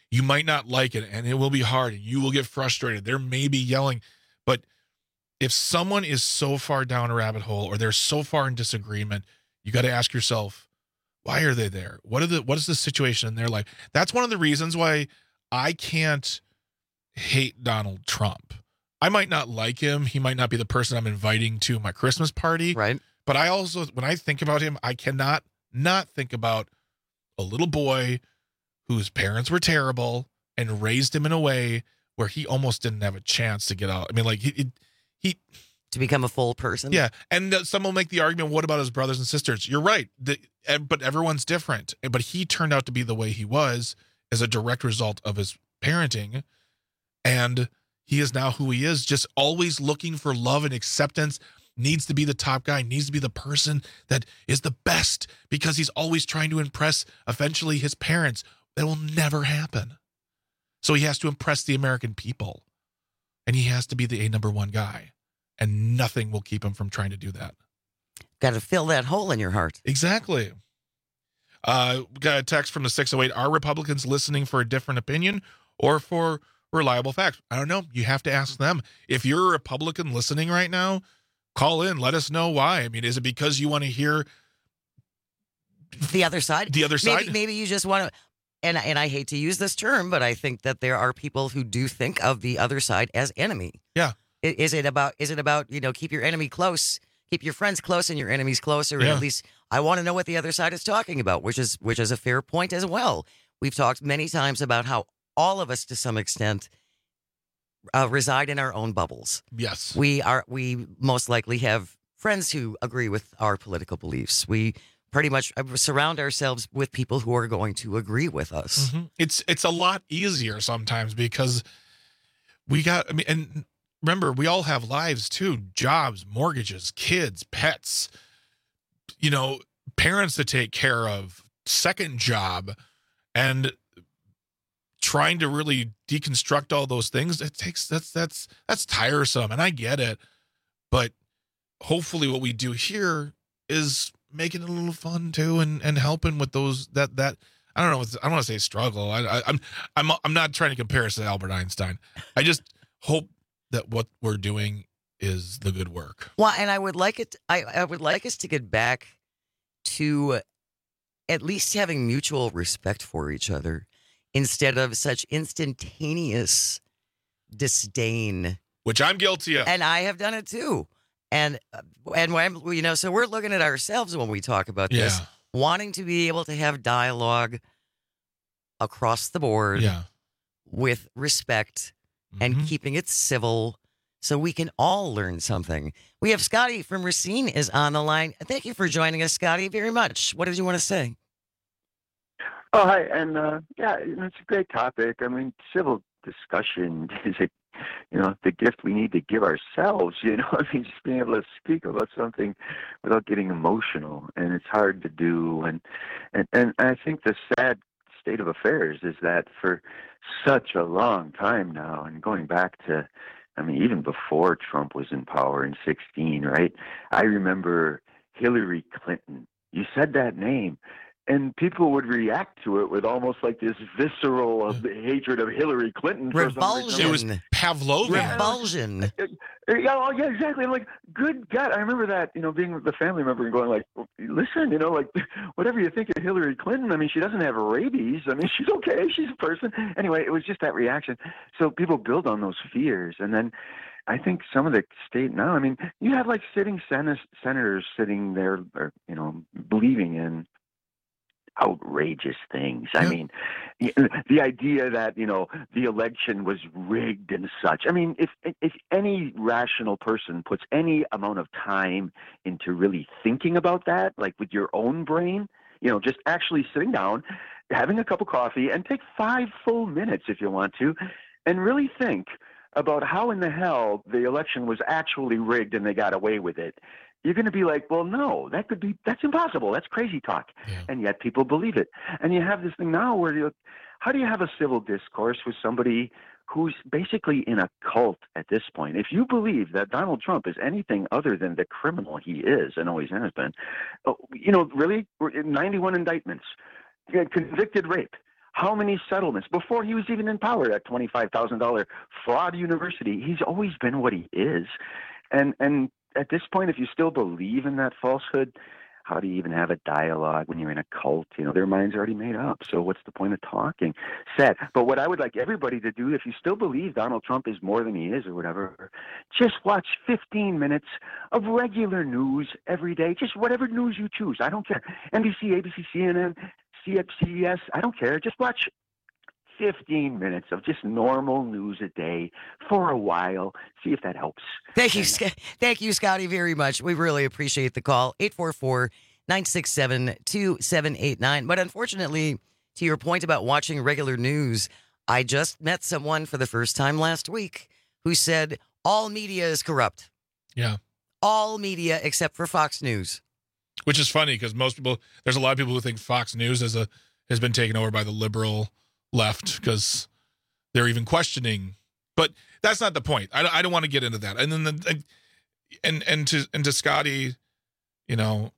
You might not like it, and it will be hard, and you will get frustrated. There may be yelling, but if someone is so far down a rabbit hole or they're so far in disagreement, you got to ask yourself, why are they there? What is the situation in their life? That's one of the reasons why I can't hate Donald Trump. I might not like him. He might not be the person I'm inviting to my Christmas party. Right. But I also, when I think about him, I cannot not think about a little boy whose parents were terrible and raised him in a way where he almost didn't have a chance to get out. I mean, like he to become a full person. Yeah. And some will make the argument, what about his brothers and sisters? You're right. But everyone's different. But he turned out to be the way he was as a direct result of his parenting. And he is now who he is, just always looking for love and acceptance, needs to be the top guy, needs to be the person that is the best because he's always trying to impress eventually his parents. That will never happen. So he has to impress the American people. And he has to be the number one guy. And nothing will keep him from trying to do that. Got to fill that hole in your heart. Exactly. Got a text from the 608. Are Republicans listening for a different opinion or for reliable facts? I don't know. You have to ask them. If you're a Republican listening right now, call in. Let us know why. I mean, is it because you want to hear the other side? The other side? Maybe you just want to. And I hate to use this term, but I think that there are people who do think of the other side as enemy. Yeah. Is it about keep your enemy close, keep your friends close and your enemies closer? Yeah. At least I want to know what the other side is talking about, which is a fair point as well. We've talked many times about how all of us, to some extent, reside in our own bubbles. Yes. We most likely have friends who agree with our political beliefs. We pretty much surround ourselves with people who are going to agree with us. Mm-hmm. It's a lot easier sometimes because and remember, we all have lives too, jobs, mortgages, kids, pets, parents to take care of, second job, and trying to really deconstruct all those things. That's tiresome, and I get it. But hopefully what we do here is making it a little fun too, and helping with those that I don't know. I don't want to say struggle. I'm not trying to compare us to Albert Einstein. I just hope that what we're doing is the good work. Well, and I would like it. I would like us to get back to at least having mutual respect for each other instead of such instantaneous disdain, which I'm guilty of, and I have done it too. And when, so we're looking at ourselves when we talk about this, wanting to be able to have dialogue across the board with respect and keeping it civil so we can all learn something. We have Scotty from Racine is on the line. Thank you for joining us, Scotty, very much. What did you want to say? Oh, hi. And it's a great topic. I mean, civil discussion is the gift we need to give ourselves, I mean, just being able to speak about something without getting emotional, and it's hard to do. And I think the sad state of affairs is that for such a long time now, and going back to, I mean, even before Trump was in power in 2016, right? I remember Hillary Clinton. You said that name, and people would react to it with almost like this visceral hatred of Hillary Clinton. Revulsion. It was Pavlovian. Revulsion. Yeah, exactly. I'm like, good God. I remember that, being with the family member and going like, listen, like, whatever you think of Hillary Clinton, I mean, she doesn't have rabies. I mean, she's okay. She's a person. Anyway, it was just that reaction. So people build on those fears. And then I think some of the state now, I mean, you have like sitting senators sitting there, or, believing in outrageous things. I mean, the idea that, the election was rigged and such. I mean, if any rational person puts any amount of time into really thinking about that, like with your own brain, just actually sitting down, having a cup of coffee, and take 5 full minutes if you want to, and really think about how in the hell the election was actually rigged and they got away with it, you're going to be like, well, no, that's impossible. That's crazy talk. Yeah. And yet people believe it. And you have this thing now where how do you have a civil discourse with somebody who's basically in a cult at this point? If you believe that Donald Trump is anything other than the criminal he is and always has been, really, 91 indictments, convicted rape. How many settlements before he was even in power? That $25,000 fraud university. He's always been what he is, and at this point, if you still believe in that falsehood, how do you even have a dialogue when you're in a cult? You know, their mind's already made up. So what's the point of talking? Sad. But what I would like everybody to do, if you still believe Donald Trump is more than he is or whatever, just watch 15 minutes of regular news every day. Just whatever news you choose. I don't care. NBC, ABC, CNN, CBS. I don't care. Just watch 15 minutes of just normal news a day for a while. See if that helps. Thank you, thank you, Scotty, very much. We really appreciate the call. 844-967-2789. But unfortunately, to your point about watching regular news, I just met someone for the first time last week who said all media is corrupt. Yeah. All media except for Fox News. Which is funny because there's a lot of people who think Fox News has been taken over by the liberal left because they're even questioning, but that's not the point. I don't want to get into that. And then and to Scotty, you know,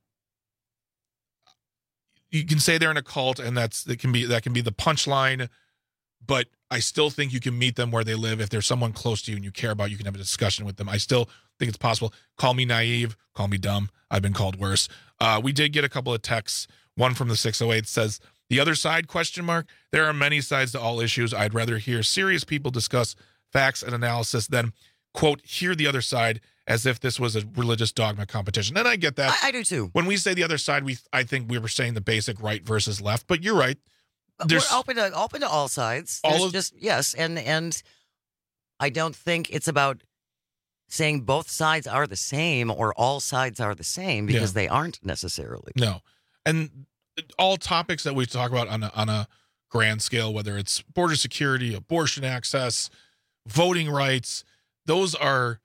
you can say they're in a cult, and that can be the punchline. But I still think you can meet them where they live. If there's someone close to you and you care about, you can have a discussion with them. I still think it's possible. Call me naive, call me dumb. I've been called worse. We did get a couple of texts. One from the 608 says, "The other side, ? There are many sides to all issues. I'd rather hear serious people discuss facts and analysis than, quote, hear the other side as if this was a religious dogma competition." And I get that. I do too. When we say the other side, I think we were saying the basic right versus left, but you're right. We're open to all sides. Yes, and I don't think it's about saying both sides are the same or all sides are the same, because they aren't necessarily. No. And all topics that we talk about on a grand scale, whether it's border security, abortion access, voting rights, those are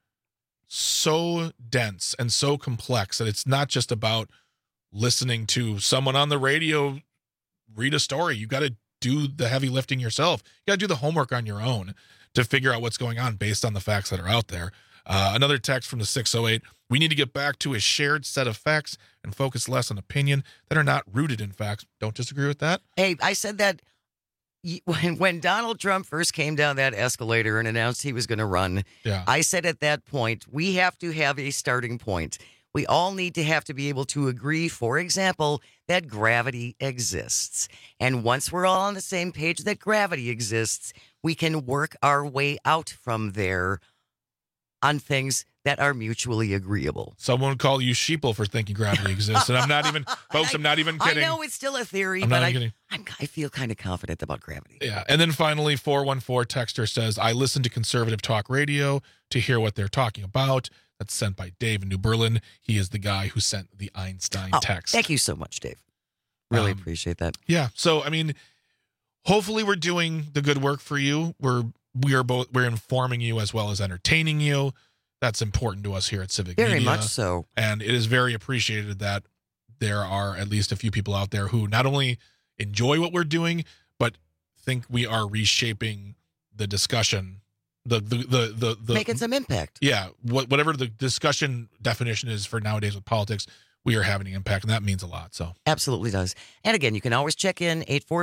so dense and so complex that it's not just about listening to someone on the radio read a story. You got to do the heavy lifting yourself. You got to do the homework on your own to figure out what's going on based on the facts that are out there. Another text from the 608. "We need to get back to a shared set of facts and focus less on opinion that are not rooted in facts." Don't disagree with that? Hey, I said that when Donald Trump first came down that escalator and announced he was going to run. Yeah. I said at that point, we have to have a starting point. We all need to have to be able to agree, for example, that gravity exists. And once we're all on the same page that gravity exists, we can work our way out from there on things that are mutually agreeable. Someone would call you sheeple for thinking gravity exists. And I'm not even, folks, I'm not even kidding. I know it's still a theory, I'm but not kidding. I feel kind of confident about gravity. Yeah. And then finally, 414 texter says, "I listen to conservative talk radio to hear what they're talking about." That's sent by Dave in New Berlin. He is the guy who sent the Einstein text. Thank you so much, Dave. Really appreciate that. Yeah. So, I mean, hopefully we're doing the good work for you. We're informing you as well as entertaining you. That's important to us here at Civic Media. Very much so. And it is very appreciated that there are at least a few people out there who not only enjoy what we're doing, but think we are reshaping the discussion, the making some impact. Yeah. Whatever the discussion definition is for nowadays with politics, we are having an impact, and that means a lot. So absolutely does. And again, you can always check in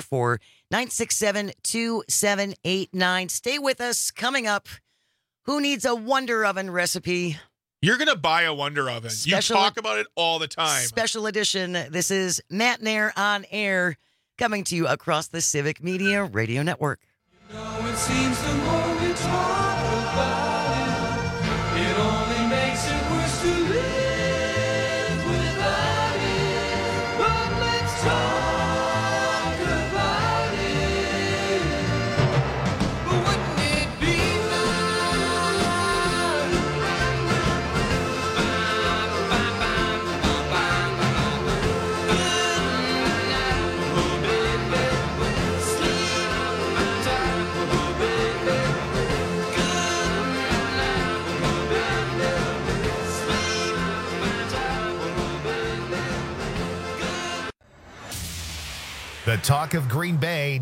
844-967-2789. Stay with us. Coming up, who needs a Wonder Oven recipe? You're going to buy a Wonder Oven. You talk about it all the time. Special edition. This is Matt Nair on Air, coming to you across the Civic Media Radio Network. It seems the more we talk about it, it only makes it worse to live without it. But let's talk about it. But wouldn't it be The Talk of Green Bay,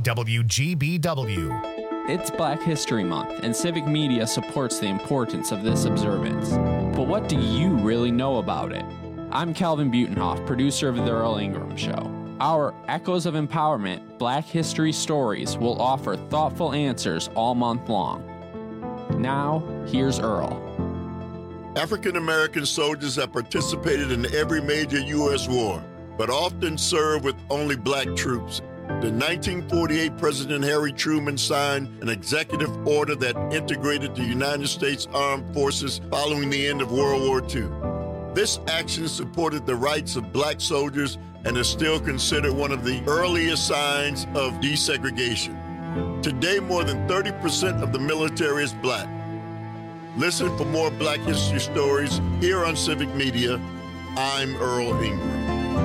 WGBW. It's Black History Month, and Civic Media supports the importance of this observance. But what do you really know about it? I'm Calvin Butenhoff, producer of The Earl Ingram Show. Our Echoes of Empowerment Black History Stories will offer thoughtful answers all month long. Now, here's Earl. African American soldiers have participated in every major U.S. war, but often served with only black troops. In 1948, President Harry Truman signed an executive order that integrated the United States Armed Forces following the end of World War II. This action supported the rights of black soldiers and is still considered one of the earliest signs of desegregation. Today, more than 30% of the military is black. Listen for more Black History Stories here on Civic Media. I'm Earl Ingram.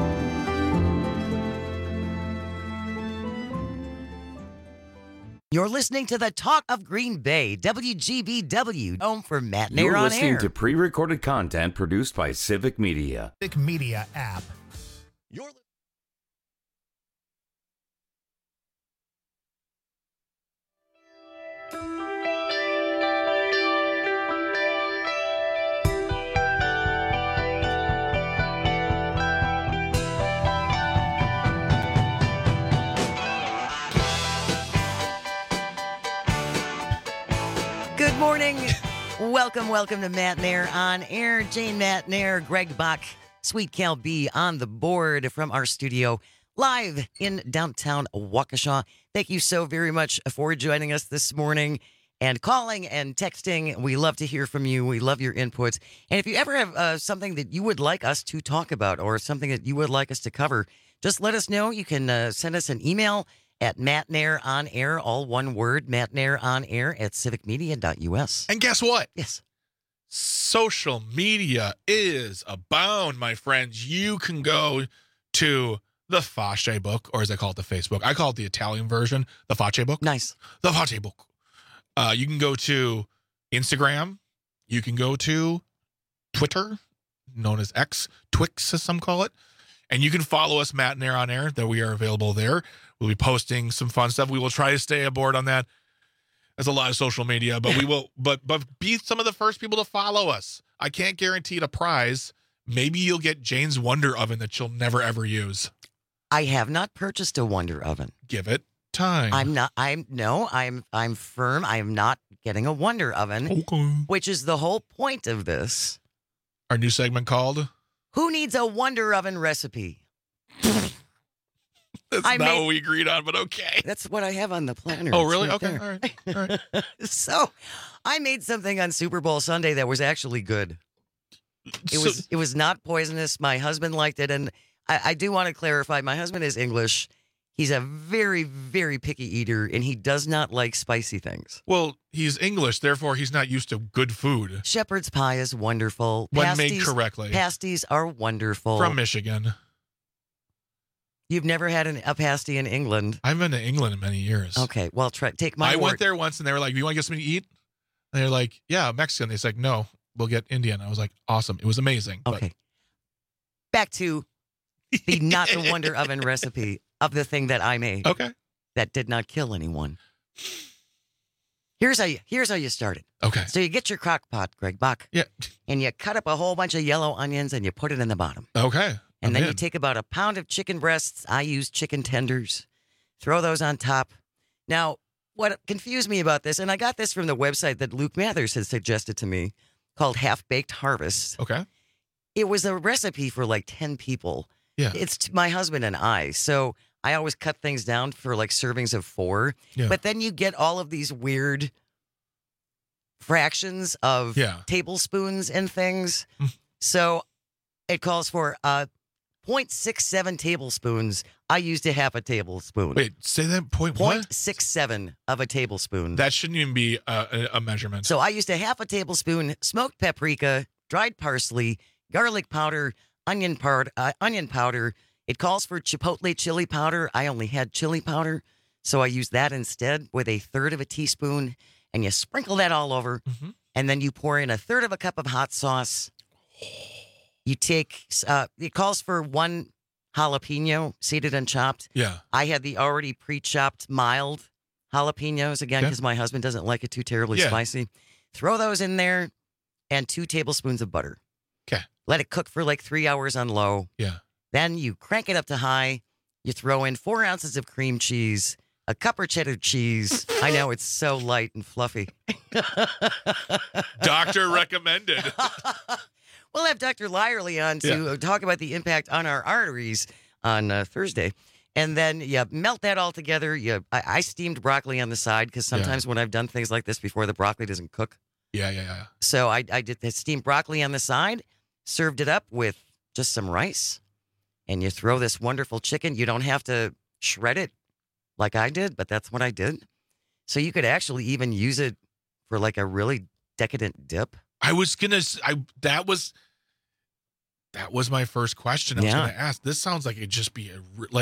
You're listening to the Talk of Green Bay, WGBW, home for Matt Nair You're on listening air. to pre-recorded content produced by Civic Media. Civic Media app. Good morning. Welcome to Matt Nair on air. Jane Matt Nair, Greg Bach, Sweet Cal B on the board from our studio live in downtown Waukesha. Thank you so very much for joining us this morning and calling and texting. We love to hear from you. We love your inputs. And if you ever have something that you would like us to talk about or something that you would like us to cover, just let us know. You can send us an email at Matt Nair on air, all one word, Matt Nair on air at civicmedia.us. And guess what? Yes. Social media is abound, my friends. You can go to the Facce book, or as I call it, the Facebook. I call it the Italian version, the Facce book. Nice. The Facce book. You can go to Instagram. You can go to Twitter, known as X, Twix, as some call it. And you can follow us, Matt Nair on air, that we are available there. We'll be posting some fun stuff. We will try to stay aboard on that. There's a lot of social media, but we will, but be some of the first people to follow us. I can't guarantee a prize. Maybe you'll get Jane's Wonder Oven that you'll never ever use. I have not purchased a Wonder Oven. Give it time. I'm firm. I am not getting a Wonder Oven, Okay. which is the whole point of this. Our new segment called Who Needs a Wonder Oven Recipe? That's not what we agreed on, but okay. That's what I have on the planner. Oh, It's really? right Okay. there. All right. So I made something on Super Bowl Sunday that was actually good. It was not poisonous. My husband liked it. And I do want to clarify, my husband is English. He's a very, very picky eater, and he does not like spicy things. Well, he's English, therefore he's not used to good food. Shepherd's pie is wonderful. When made correctly. Pasties are wonderful. From Michigan. You've never had a pasty in England. I've been to England in many years. Okay, well, take my I word. went there once, and they were like, "Do you want to get something to eat?" And they're like, "Yeah, Mexican." They said, "No, we'll get Indian." I was like, "Awesome!" It was amazing. Okay. Back to the not the Wonder Oven recipe of the thing that I made. Okay. That did not kill anyone. Here's how you start it. Okay. So you get your crock pot, Greg Bach. Yeah. And you cut up a whole bunch of yellow onions and you put it in the bottom. Okay. And then you take about a pound of chicken breasts. I use chicken tenders. Throw those on top. Now, what confused me about this, and I got this from the website that Luke Mathers had suggested to me, called Half Baked Harvest. Okay. It was a recipe for like 10 people. Yeah. It's my husband and I. So I always cut things down for like servings of 4. Yeah. But then you get all of these weird fractions of tablespoons and things. So it calls for 0.67 tablespoons. I used a half a tablespoon. Wait, say that point what? 0.67 of a tablespoon. That shouldn't even be a measurement. So I used a half a tablespoon smoked paprika, dried parsley, garlic powder, onion powder. It calls for chipotle chili powder. I only had chili powder, so I used that instead with 1/3 of a teaspoon. And you sprinkle that all over, and then you pour in 1/3 of a cup of hot sauce. You take, it calls for 1 jalapeno, seeded and chopped. Yeah. I had the already pre-chopped mild jalapenos, again, because my husband doesn't like it too terribly spicy. Throw those in there, and 2 tablespoons of butter. Okay. Let it cook for like 3 hours on low. Yeah. Then you crank it up to high. You throw in 4 ounces of cream cheese, a cup of cheddar cheese. I know it's so light and fluffy. Doctor recommended. We'll have Dr. Lyerly on to talk about the impact on our arteries on Thursday. And then you melt that all together. I steamed broccoli on the side because sometimes when I've done things like this before, the broccoli doesn't cook. Yeah. So I did the steamed broccoli on the side, served it up with just some rice, and you throw this wonderful chicken. You don't have to shred it like I did, but that's what I did. So you could actually even use it for like a really decadent dip. I was gonna. That was my first question. I was gonna ask. This sounds like it'd just be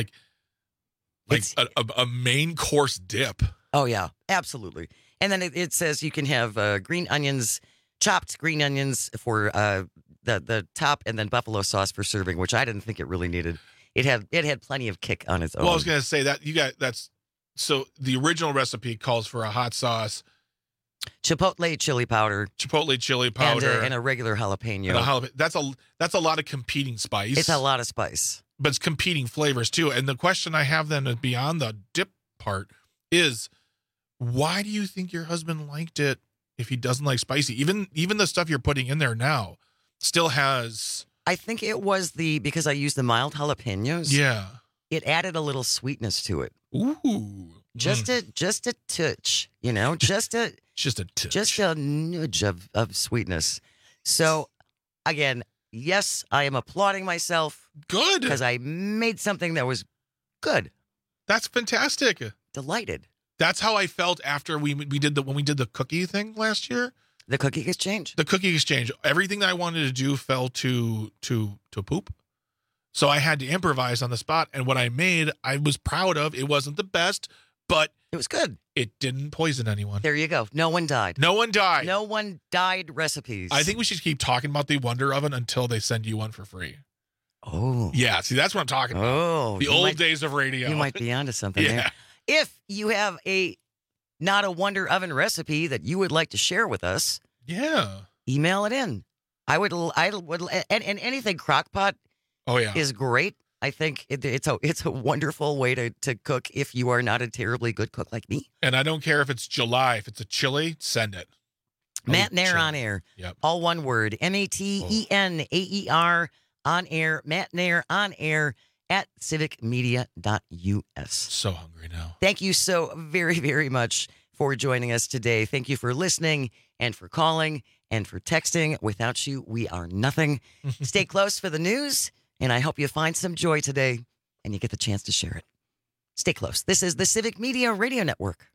a main course dip. Oh yeah, absolutely. And then it says you can have green onions, chopped green onions for the top, and then buffalo sauce for serving, which I didn't think it really needed. It had plenty of kick on its own. Well, I was gonna say that that's so the original recipe calls for a hot sauce. Chipotle chili powder, and a regular jalapeno. That's a lot of competing spice. It's a lot of spice, but it's competing flavors too. And the question I have then beyond the dip part is, why do you think your husband liked it if he doesn't like spicy? Even the stuff you're putting in there now still has. I think it was because I used the mild jalapenos. Yeah, it added a little sweetness to it. Ooh, just a touch, just a touch. Just a nudge of sweetness. So, again, yes, I am applauding myself. Good. Because I made something that was good. That's fantastic. Delighted. That's how I felt after when we did the cookie thing last year. The cookie exchange. Everything that I wanted to do fell to poop. So I had to improvise on the spot. And what I made, I was proud of. It wasn't the best, but it was good. It didn't poison anyone. There you go. No one died. No one died recipes. I think we should keep talking about the Wonder Oven until they send you one for free. Oh. Yeah, see, that's what I'm talking about. Oh. The old days of radio. You might be onto something there. If you have not a Wonder Oven recipe that you would like to share with us, email it in. I would and anything crockpot is great. I think it's a wonderful way to cook if you are not a terribly good cook like me. And I don't care if it's July. If it's a chili, send it. Matt Nair on air. Yep. All one word. MATENAER on air. Matt Nair on air at civicmedia.us. So hungry now. Thank you so very, very much for joining us today. Thank you for listening and for calling and for texting. Without you, we are nothing. Stay close for the news. And I hope you find some joy today and you get the chance to share it. Stay close. This is the Civic Media Radio Network.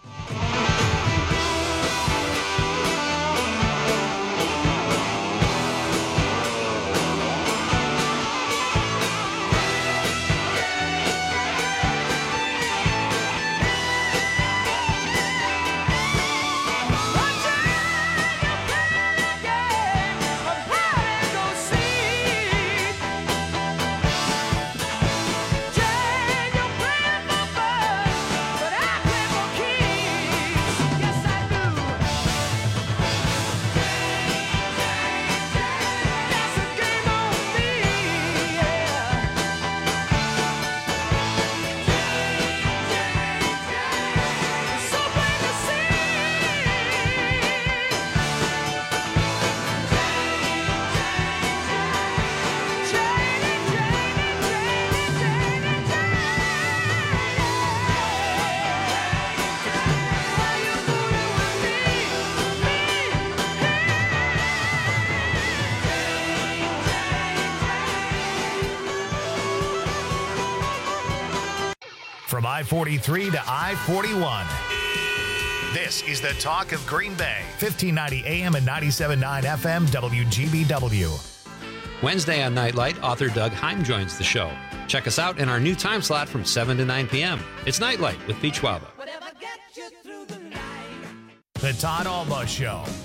From I-43 to I-41. This is the Talk of Green Bay, 1590 AM and 97.9 FM WGBW. Wednesday on Nightlight, author Doug Heim joins the show. Check us out in our new time slot from 7 to 9 p.m. It's Nightlight with Pete Schwalbe. The Todd Alba Show.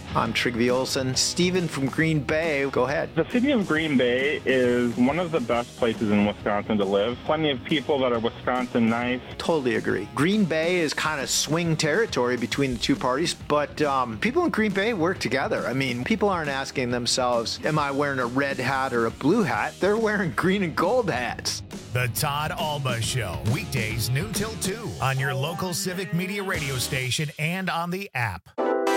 I'm Trygve Olsen. Steven from Green Bay, go ahead. The city of Green Bay is one of the best places in Wisconsin to live. Plenty of people that are Wisconsin nice. Totally agree. Green Bay is kind of swing territory between the two parties, but people in Green Bay work together. I mean, people aren't asking themselves, am I wearing a red hat or a blue hat? They're wearing green and gold hats. The Todd Alba Show, weekdays noon till 2 on your local Civic Media radio station and on the app.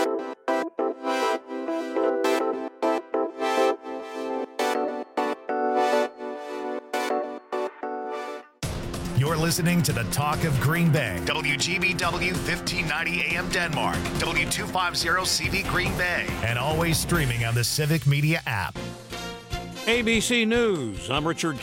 You're listening to the Talk of Green Bay, WGBW 1590 AM Denmark, W250CV Green Bay, and always streaming on the Civic Media app. ABC News, I'm Richard